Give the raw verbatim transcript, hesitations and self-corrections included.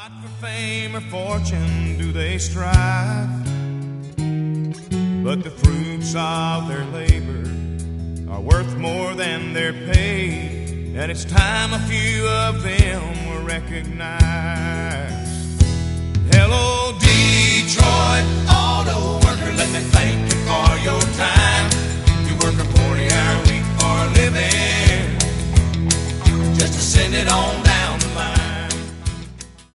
Not for fame or fortune do they strive, but the fruits of their labor are worth more than their pay, and it's time a few of them were recognized.